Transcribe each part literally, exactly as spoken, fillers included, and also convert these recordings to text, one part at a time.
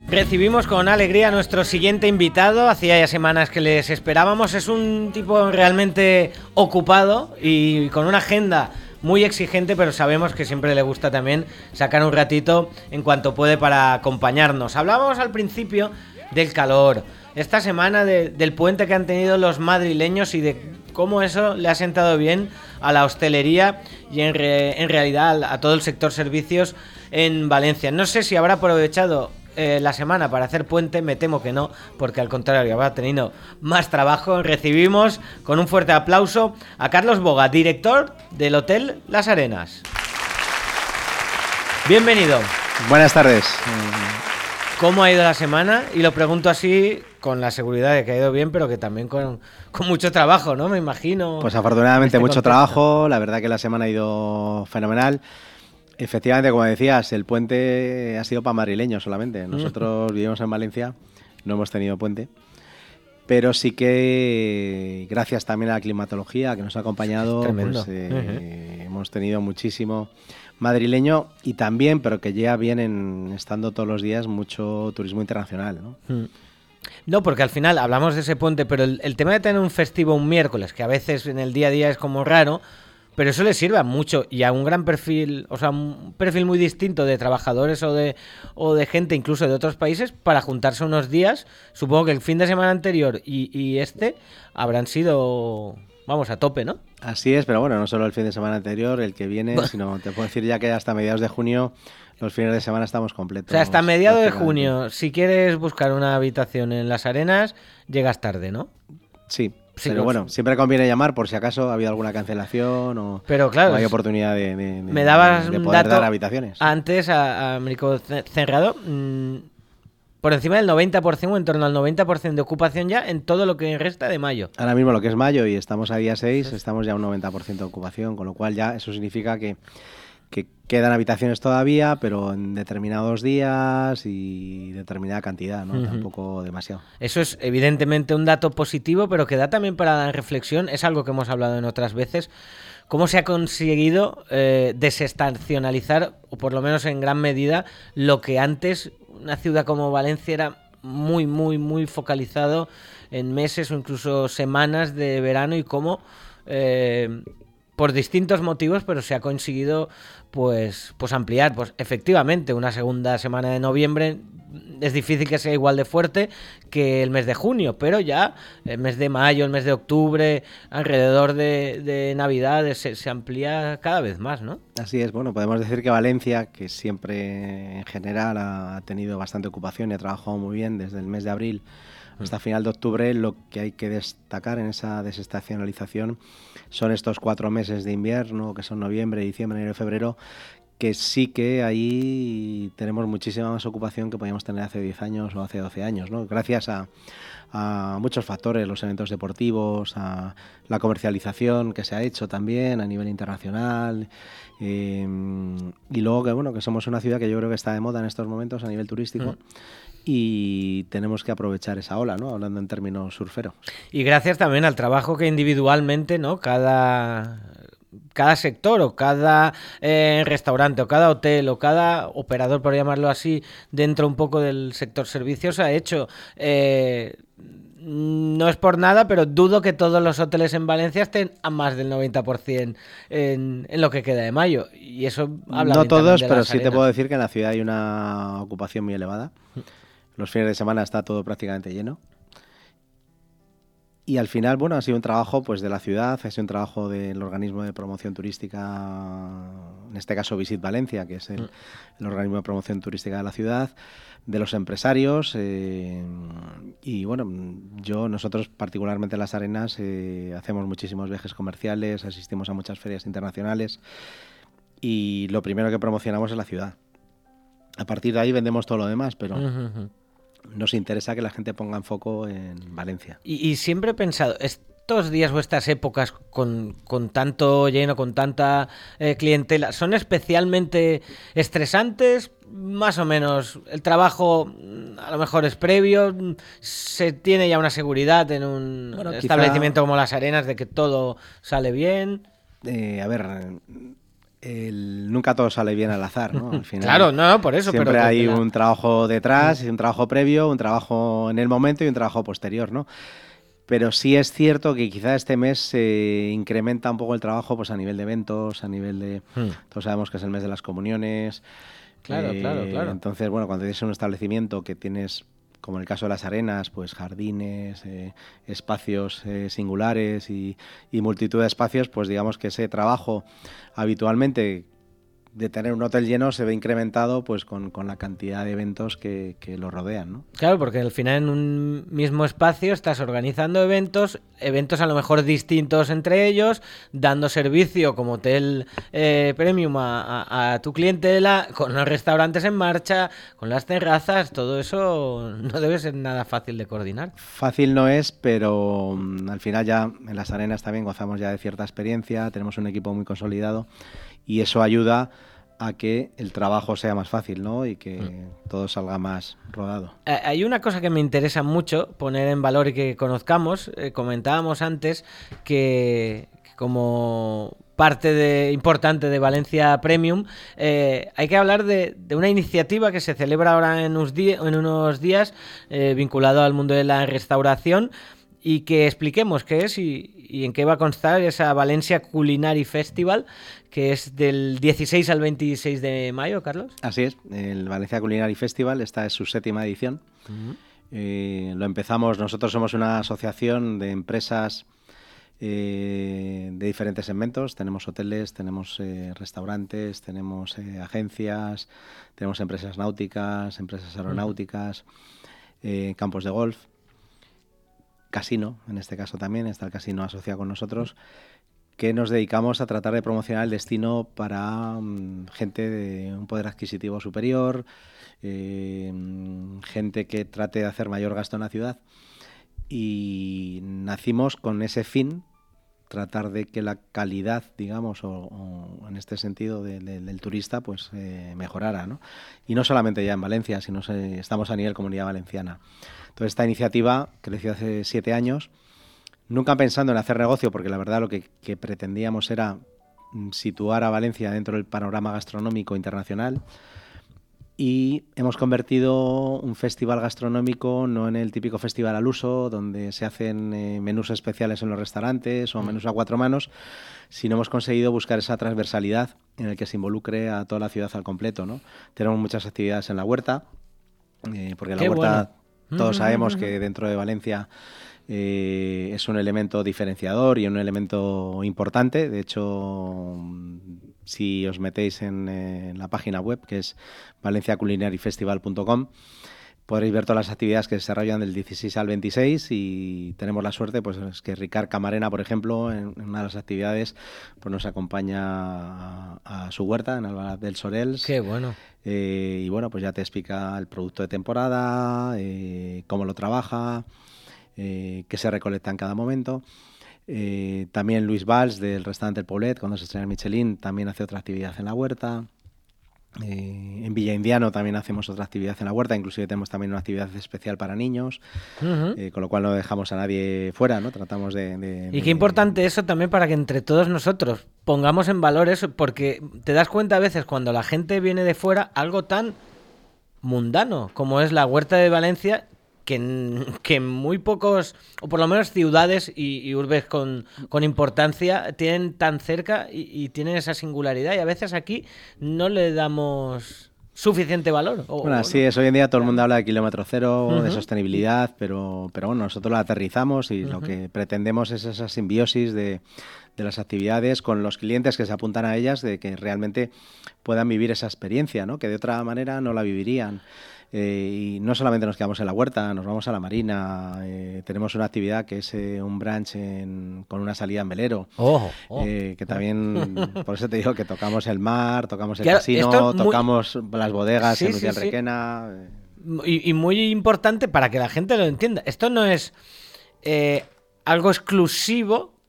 Recibimos con alegría a nuestro siguiente invitado. Hacía ya semanas que les esperábamos. Es un tipo realmente ocupado y con una agenda muy exigente, pero sabemos que siempre le gusta también sacar un ratito en cuanto puede para acompañarnos. Hablábamos al principio del calor, esta semana de, del puente que han tenido los madrileños y de cómo eso le ha sentado bien a la hostelería y en, re, en realidad a todo el sector servicios en Valencia. No sé si habrá aprovechado Eh, la semana para hacer puente, me temo que no, porque al contrario habrá tenido más trabajo. Recibimos con un fuerte aplauso a Carlos Boga, director del Hotel Las Arenas. Bienvenido. Buenas tardes. ¿Cómo ha ido la semana? Y lo pregunto así con la seguridad de que ha ido bien, pero que también con, con mucho trabajo, ¿no? Me imagino. Pues afortunadamente este mucho contexto. trabajo, la verdad que la semana ha ido fenomenal. Efectivamente, como decías, el puente ha sido para madrileños solamente. Nosotros vivimos en Valencia, no hemos tenido puente. Pero sí que, gracias también a la climatología que nos ha acompañado, Tremendo. pues, eh, Uh-huh. hemos tenido muchísimo madrileño y también, pero que ya vienen estando todos los días, mucho turismo internacional, ¿no? Hmm. No, porque al final hablamos de ese puente, pero el, el tema de tener un festivo un miércoles, que a veces en el día a día es como raro, pero eso le sirve a mucho y a un gran perfil, o sea, un perfil muy distinto de trabajadores o de, o de gente incluso de otros países para juntarse unos días. Supongo que el fin de semana anterior y, y este habrán sido, vamos, a tope, ¿no? Así es, pero bueno, no solo el fin de semana anterior, el que viene, sino te puedo decir ya que hasta mediados de junio los fines de semana estamos completos. O sea, hasta mediados de prácticamente. junio, si quieres buscar una habitación en Las Arenas, llegas tarde, ¿no? Sí. Sí, pero no, bueno, sí. siempre conviene llamar por si acaso ha habido alguna cancelación o, Pero claro, o hay es- oportunidad de, de, de- Me dabas de un poder dato dar habitaciones. antes a, a Américo Cerrado, mmm, por encima del noventa por ciento o en torno al noventa por ciento de ocupación ya en todo lo que resta de mayo. Ahora mismo lo que es mayo y estamos a día seis, estamos ya a un noventa por ciento de ocupación, con lo cual ya eso significa que, que quedan habitaciones todavía, pero en determinados días y determinada cantidad, ¿no? Ujú. Tampoco demasiado. Eso es evidentemente un dato positivo, pero que da también para la reflexión. Es algo que hemos hablado en otras veces. ¿Cómo se ha conseguido eh, desestacionalizar, o por lo menos en gran medida, lo que antes una ciudad como Valencia era muy, muy, muy focalizado en meses o incluso semanas de verano y cómo, eh, por distintos motivos, pero se ha conseguido pues, pues ampliar? Pues efectivamente, una segunda semana de noviembre es difícil que sea igual de fuerte que el mes de junio, pero ya el mes de mayo, el mes de octubre, alrededor de, de Navidad se, se amplía cada vez más, ¿no? Así es, bueno, podemos decir que Valencia, que siempre en general ha tenido bastante ocupación y ha trabajado muy bien desde el mes de abril hasta final de octubre, lo que hay que destacar en esa desestacionalización son estos cuatro meses de invierno, que son noviembre, diciembre, enero y febrero, que sí que ahí tenemos muchísima más ocupación que podíamos tener hace diez años o hace doce años, ¿no? Gracias a, a muchos factores, los eventos deportivos, a la comercialización que se ha hecho también a nivel internacional, eh, y luego que bueno que somos una ciudad que yo creo que está de moda en estos momentos a nivel turístico. Mm. Y tenemos que aprovechar esa ola, ¿no? Hablando en términos surferos. Y gracias también al trabajo que individualmente, ¿no? Cada, cada sector o cada eh, restaurante o cada hotel o cada operador, por llamarlo así, dentro un poco del sector servicios ha hecho. Eh, no es por nada, pero dudo que todos los hoteles en Valencia estén a más del noventa por ciento en, en lo que queda de mayo. Y eso habla No bien todos, de pero Las sí te Arenas. puedo decir que en la ciudad hay una ocupación muy elevada. Los fines de semana está todo prácticamente lleno. Y al final, bueno, ha sido un trabajo pues de la ciudad, ha sido un trabajo del organismo de promoción turística, en este caso Visit Valencia, que es el, el organismo de promoción turística de la ciudad, de los empresarios, eh, y bueno, yo, nosotros particularmente en Las Arenas eh, hacemos muchísimos viajes comerciales, asistimos a muchas ferias internacionales y lo primero que promocionamos es la ciudad. A partir de ahí vendemos todo lo demás, pero Uh-huh. nos interesa que la gente ponga en foco en Valencia. Y, y siempre he pensado, estos días o estas épocas con, con tanto lleno, con tanta eh, clientela, ¿son especialmente estresantes? Más o menos, el trabajo a lo mejor es previo, se tiene ya una seguridad en un Bueno, establecimiento quizá... como Las Arenas de que todo sale bien. Eh, a ver, el, nunca todo sale bien al azar, ¿no? Al final, claro, no, por eso. Siempre pero hay la... un trabajo detrás, un trabajo previo, un trabajo en el momento y un trabajo posterior, ¿no? Pero sí es cierto que quizá este mes se incrementa un poco el trabajo pues a nivel de eventos, a nivel de... Hmm. Todos sabemos que es el mes de las comuniones. Claro, eh, claro, claro. Entonces, bueno, cuando tienes un establecimiento que tienes, como en el caso de las arenas, pues jardines, eh, espacios eh, singulares y, y multitud de espacios, pues digamos que ese trabajo habitualmente de tener un hotel lleno se ve incrementado pues con, con la cantidad de eventos que, que lo rodean, ¿no? Claro, porque al final en un mismo espacio estás organizando eventos, eventos a lo mejor distintos entre ellos, dando servicio como hotel eh, premium a, a, a tu clientela, con los restaurantes en marcha, con las terrazas, todo eso no debe ser nada fácil de coordinar. Fácil no es, pero um, al final ya en las arenas también gozamos ya de cierta experiencia, tenemos un equipo muy consolidado y eso ayuda a que el trabajo sea más fácil, ¿no? Y que mm. todo salga más rodado. Hay una cosa que me interesa mucho poner en valor y que conozcamos. Eh, comentábamos antes que, que como parte de, importante de Valencia Premium, eh, hay que hablar de, de una iniciativa que se celebra ahora en unos, di- en unos días eh, vinculado al mundo de la restauración, y que expliquemos qué es y, y en qué va a constar esa Valencia Culinary Festival, que es del dieciséis al veintiséis de mayo, Carlos. Así es, el Valencia Culinary Festival, esta es su séptima edición. Uh-huh. Eh, lo empezamos, nosotros somos una asociación de empresas eh, de diferentes segmentos, tenemos hoteles, tenemos eh, restaurantes, tenemos eh, agencias, tenemos empresas náuticas, empresas aeronáuticas, uh-huh. eh, campos de golf. Casino, en este caso también, está el casino asociado con nosotros, que nos dedicamos a tratar de promocionar el destino para um, gente de un poder adquisitivo superior, eh, gente que trate de hacer mayor gasto en la ciudad. Y nacimos con ese fin, tratar de que la calidad, digamos, o, o en este sentido de, de, del turista, pues eh, mejorara, ¿no? Y no solamente ya en Valencia, sino se, estamos a nivel comunidad valenciana. Entonces esta iniciativa creció hace siete años, nunca pensando en hacer negocio, porque la verdad lo que, que pretendíamos era situar a Valencia dentro del panorama gastronómico internacional, y hemos convertido un festival gastronómico no en el típico festival al uso, donde se hacen eh, menús especiales en los restaurantes o menús a cuatro manos, sino hemos conseguido buscar esa transversalidad en el que se involucre a toda la ciudad al completo, ¿no? Tenemos muchas actividades en la huerta, eh, porque la Qué huerta... bueno. Todos sabemos que dentro de Valencia eh, es un elemento diferenciador y un elemento importante. De hecho, si os metéis en, en la página web, que es valencia culinary festival punto com, podréis ver todas las actividades que se desarrollan del dieciséis al veintiséis, y tenemos la suerte pues es que Ricard Camarena, por ejemplo, en, en una de las actividades pues nos acompaña a, a su huerta en Albalat del Sorels. Qué bueno. Eh, y bueno, pues ya te explica el producto de temporada, eh, cómo lo trabaja, eh, qué se recolecta en cada momento. Eh, también Luis Valls, del restaurante El Poblet, cuando se estrena el Michelin, también hace otra actividad en la huerta. Eh, en Villa Indiano también hacemos otra actividad en la huerta, inclusive tenemos también una actividad especial para niños, uh-huh. eh, con lo cual no dejamos a nadie fuera, ¿no? Tratamos de... de y de, qué importante eso también para que entre todos nosotros pongamos en valor eso, porque te das cuenta a veces cuando la gente viene de fuera, algo tan mundano como es la huerta de Valencia, que, que muy pocos, o por lo menos ciudades y, y urbes con, con importancia, tienen tan cerca y, y tienen esa singularidad, y a veces aquí no le damos suficiente valor. O, bueno, así es, hoy en día todo el mundo habla de kilómetro cero, uh-huh. de sostenibilidad, pero, pero bueno, nosotros lo aterrizamos y uh-huh. lo que pretendemos es esa simbiosis de, de las actividades con los clientes que se apuntan a ellas, de que realmente puedan vivir esa experiencia, ¿no? Que de otra manera no la vivirían. Eh, y no solamente nos quedamos en la huerta, nos vamos a la marina, eh, tenemos una actividad que es eh, un brunch en, con una salida en velero, oh, oh. Eh, que también, por eso te digo que tocamos el mar, tocamos el claro, casino, tocamos muy... las bodegas sí, en Utiel sí, Requena. Sí. Y, y muy importante para que la gente lo entienda, esto no es eh, algo exclusivo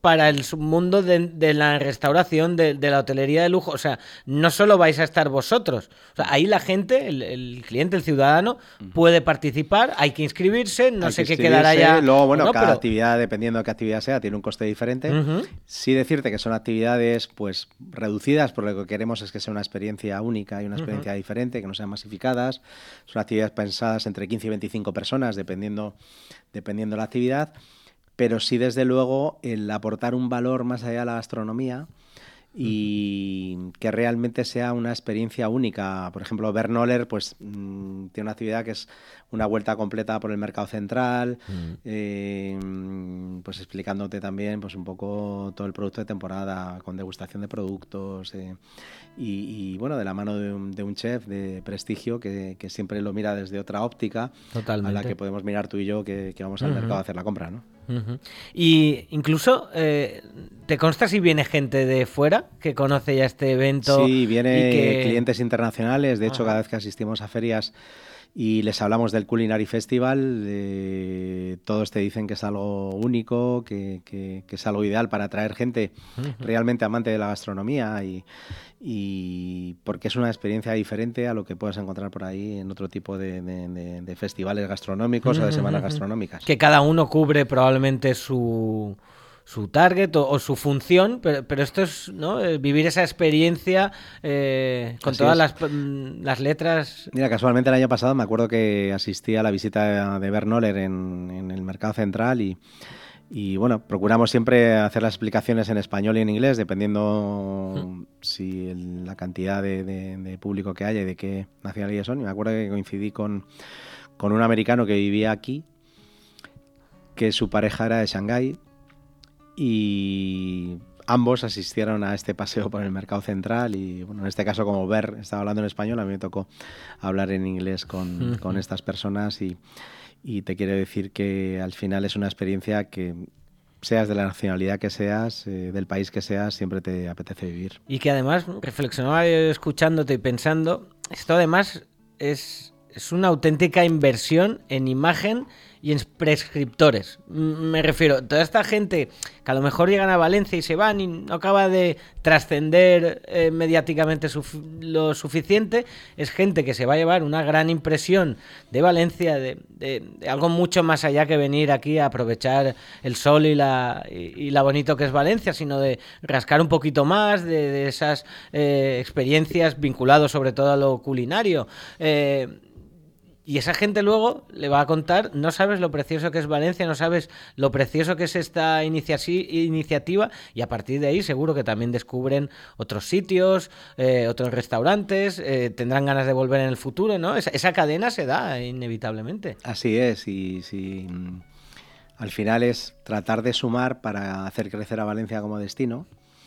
para el mundo de, de la restauración, de, de la hotelería de lujo. O sea, no solo vais a estar vosotros. O sea, ahí la gente, el, el cliente, el ciudadano, puede participar, hay que inscribirse, no hay sé que qué quedará ya. Luego, bueno, no, cada pero... actividad, dependiendo de qué actividad sea, tiene un coste diferente. Uh-huh. Sí decirte que son actividades pues reducidas, porque lo que queremos es que sea una experiencia única y una experiencia uh-huh. diferente, que no sean masificadas. Son actividades pensadas entre quince y veinticinco personas, dependiendo, dependiendo de la actividad. Pero sí, desde luego, el aportar un valor más allá de la gastronomía y que realmente sea una experiencia única. Por ejemplo, Bernoller pues mmm, tiene una actividad que es una vuelta completa por el mercado central, mm. eh, pues explicándote también pues un poco todo el producto de temporada, con degustación de productos eh, y, y bueno, de la mano de un, de un chef de prestigio que, que siempre lo mira desde otra óptica. Totalmente. A la que podemos mirar tú y yo que, que vamos al uh-huh. mercado a hacer la compra, ¿no? Uh-huh. Y incluso, eh, ¿te consta si viene gente de fuera que conoce ya este evento? Sí, viene y que... clientes internacionales. De hecho, uh-huh. cada vez que asistimos a ferias y les hablamos del Culinary Festival, eh, todos te dicen que es algo único, que, que, que es algo ideal para atraer gente uh-huh. realmente amante de la gastronomía y, y porque es una experiencia diferente a lo que puedes encontrar por ahí en otro tipo de, de, de, de festivales gastronómicos uh-huh. o de semanas gastronómicas. Que cada uno cubre probablemente su... su target o, o su función, pero, pero esto es, ¿no? Vivir esa experiencia eh, con Así todas las, las letras. Mira, casualmente el año pasado me acuerdo que asistí a la visita de Bernoller en, en el Mercado Central y, y bueno, procuramos siempre hacer las explicaciones en español y en inglés, dependiendo mm. si el, la cantidad de, de, de público que haya y de qué nacionalidades son. Y me acuerdo que coincidí con, con un americano que vivía aquí, que su pareja era de Shanghái, y ambos asistieron a este paseo por el mercado central y bueno, en este caso como Ber estaba hablando en español, a mí me tocó hablar en inglés con, uh-huh. con estas personas y, y te quiero decir que al final es una experiencia que seas de la nacionalidad que seas, eh, del país que seas, siempre te apetece vivir. Y que además, reflexionaba escuchándote y pensando, esto además es, es una auténtica inversión en imagen y en prescriptores. Me refiero, toda esta gente que a lo mejor llegan a Valencia y se van y no acaba de trascender eh, mediáticamente su- lo suficiente, es gente que se va a llevar una gran impresión de Valencia, de, de, de algo mucho más allá que venir aquí a aprovechar el sol y la, y, y la bonito que es Valencia, sino de rascar un poquito más de, de esas eh, experiencias vinculadas sobre todo a lo culinario. Eh, Y esa gente luego le va a contar, no sabes lo precioso que es Valencia, no sabes lo precioso que es esta inicia- iniciativa y a partir de ahí seguro que también descubren otros sitios, eh, otros restaurantes, eh, tendrán ganas de volver en el futuro, ¿no? Esa, esa cadena se da inevitablemente. Así es, y si al final es tratar de sumar para hacer crecer a Valencia como destino.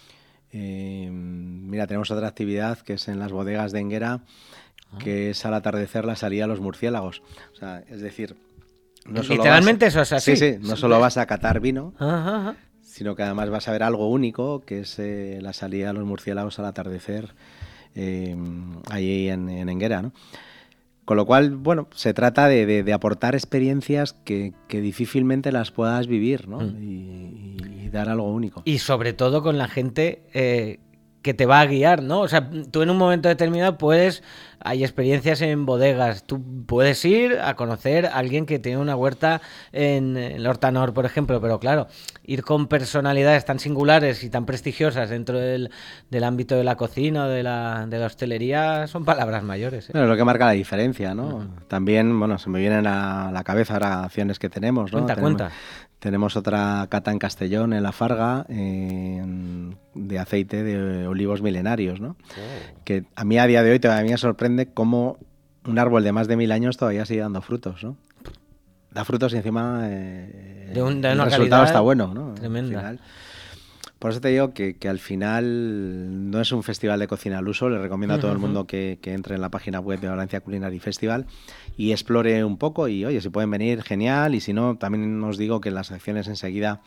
Eh, mira, tenemos otra actividad que es en las bodegas de Enguera, que es al atardecer la salida a los murciélagos. O sea, es decir, no solo literalmente vas, eso es así. Sí, sí, no solo vas a catar vino, ajá, ajá. sino que además vas a ver algo único, que es eh, la salida a los murciélagos al atardecer eh, ahí en, en Enguera, ¿no? Con lo cual, bueno, se trata de, de, de aportar experiencias que, que difícilmente las puedas vivir, ¿no? Mm. Y, y dar algo único. Y sobre todo con la gente eh, que te va a guiar, ¿no? O sea, tú en un momento determinado puedes... Hay experiencias en bodegas. Tú puedes ir a conocer a alguien que tiene una huerta en, en Horta Nord, por ejemplo, pero claro, ir con personalidades tan singulares y tan prestigiosas dentro del, del ámbito de la cocina o de la, de la hostelería son palabras mayores, ¿eh? Bueno, es lo que marca la diferencia, ¿no? Uh-huh. También, bueno, se me vienen a la cabeza ahora acciones que tenemos, ¿no? Cuenta, tenemos, cuenta. Tenemos otra cata en Castellón, en La Farga, eh, de aceite de olivos milenarios, ¿no? Oh. Que a mí a día de hoy todavía me sorprende cómo un árbol de más de mil años todavía sigue dando frutos, ¿no? Da frutos y encima eh, de un, de el una resultado está bueno, ¿no? Tremenda. Al final, por eso te digo que, que al final no es un festival de cocina al uso. Le recomiendo a todo el mundo que, que entre en la página web de Valencia Culinary Festival y explore un poco y, oye, si pueden venir, genial, y si no, también os digo que las secciones enseguida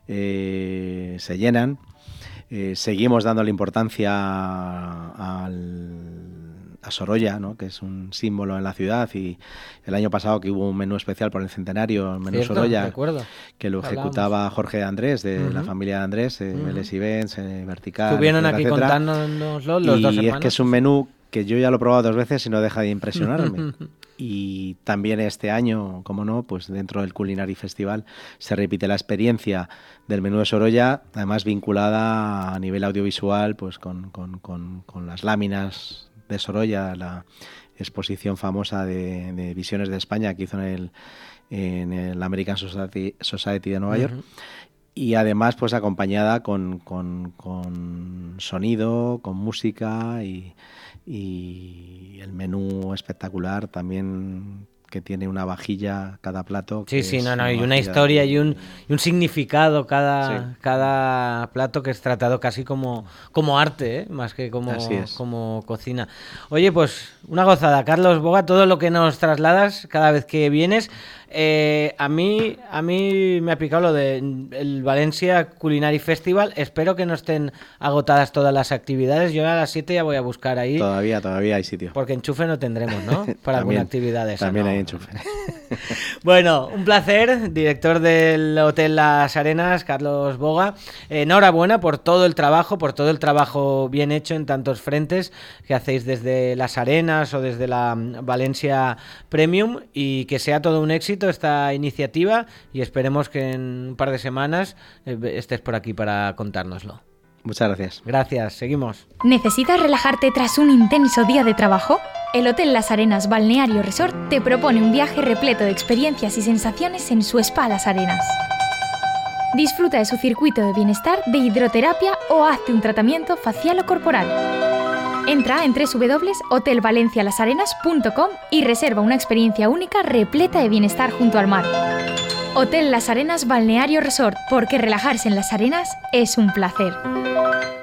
eh, se llenan. Eh, seguimos dándole importancia al, a Sorolla, ¿no? Que es un símbolo en la ciudad, y el año pasado que hubo un menú especial por el centenario, el menú Cierto, Sorolla, recuerdo. que lo Hablábamos. ejecutaba Jorge Andrés, de Uh-huh. la familia de Andrés, eh, Uh-huh. Vélez y Benz, eh, Vertical, Estuvieron etcétera, aquí etcétera. contándonoslo los y dos es hermanos. que es un menú que yo ya lo he probado dos veces y no deja de impresionarme. Y también este año, como no, pues dentro del Culinary Festival se repite la experiencia del menú de Sorolla, además vinculada a nivel audiovisual, pues con, con, con, con las láminas de Sorolla, la exposición famosa de, de Visiones de España que hizo en el, en el American Society, Society de Nueva York. Uh-huh. Y además pues acompañada con, con, con sonido, con música y, y el menú espectacular también, que tiene una vajilla cada plato. Sí, sí, no, no, y una historia de... y, un, y un significado cada, sí. cada plato, que es tratado casi como, como arte, ¿eh? Más que como, como cocina. Oye, pues una gozada, Carlos Boga, todo lo que nos trasladas cada vez que vienes. Eh, a mí a mí me ha picado lo del Valencia Culinary Festival. Espero que no estén agotadas todas las actividades. Yo a las siete ya voy a buscar ahí. Todavía, todavía hay sitio. Porque enchufe no tendremos, ¿no? Para también, alguna actividad de esa. También no. hay enchufe. Bueno, un placer, director del Hotel Las Arenas, Carlos Boga. Eh, enhorabuena por todo el trabajo, por todo el trabajo bien hecho en tantos frentes que hacéis desde Las Arenas o desde la Valencia Premium, y que sea todo un éxito esta iniciativa, y esperemos que en un par de semanas eh, estés por aquí para contárnoslo. Muchas gracias. Gracias, seguimos. ¿Necesitas relajarte tras un intenso día de trabajo? El Hotel Las Arenas Balneario Resort te propone un viaje repleto de experiencias y sensaciones en su spa Las Arenas. Disfruta de su circuito de bienestar, de hidroterapia o hazte un tratamiento facial o corporal. Entra en doble u doble u doble u punto hotel valencia las arenas punto com y reserva una experiencia única repleta de bienestar junto al mar. Hotel Las Arenas Balneario Resort, porque relajarse en las arenas es un placer.